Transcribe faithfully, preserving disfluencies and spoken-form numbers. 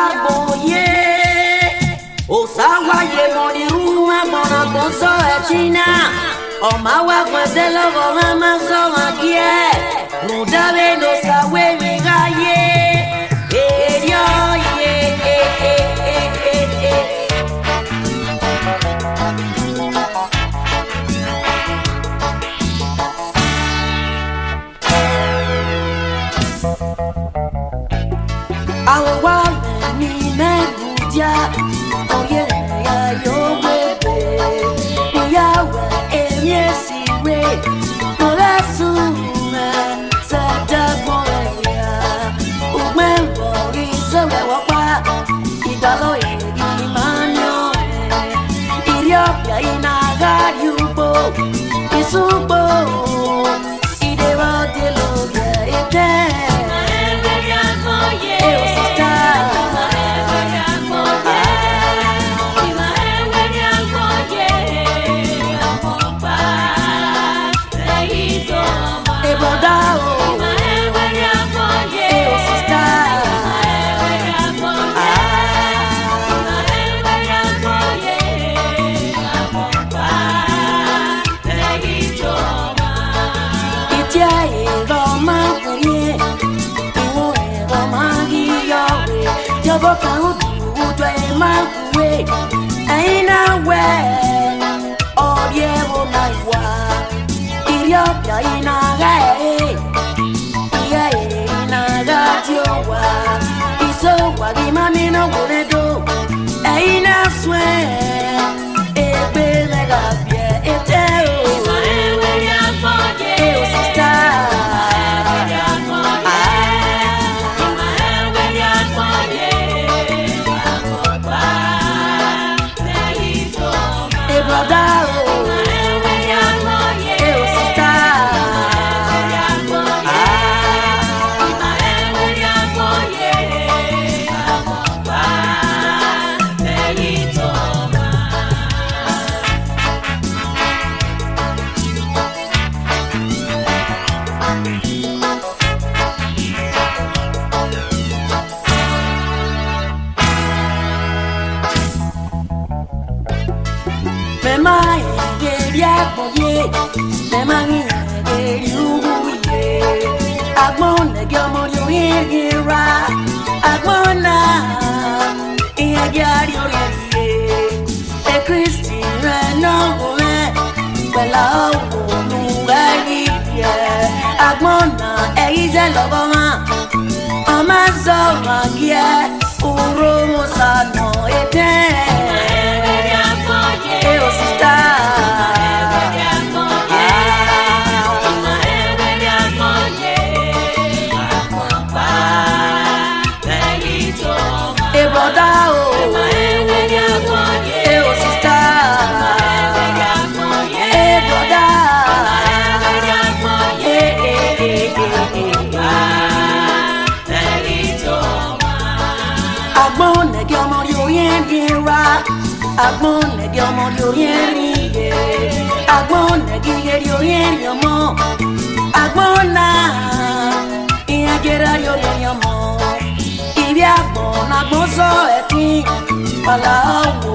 boye Osawa ye moni uma bona bonso echina O mawa kwezelo goma so makie Mudabe no sawe megaye Erio ye e e e e e Awa wa mi me budia O ye ya yo bebe Ya wa e yesi we O la sume sa da boya O me wo ri so we wa pa Idalo e di manyo Ethiopia inaga yubo Isubo Ideva de lo ya ete Ethiopia inaga iya inaga tiowa iso wa di mami no gonedo ina swe ebe mega bie etero ewe ya foje e sista Mema ye ya boye Mema ye you ye Agbon ge omo yo ye ra Agbon na iya yari ori ye E Christi re no we Pela o nu ari ye Agbon na e ije lobo ma Ama zo ma ye Uro mo sa no ete Eu sista E broda o Eu sista E broda E e e Agbon ge omo yo yen ra Agbon ge omo yo yen ri Agbon ge yo yen yo mo Agbon na iya gera yo yo mo Ibi agbon agbon so etin Pala o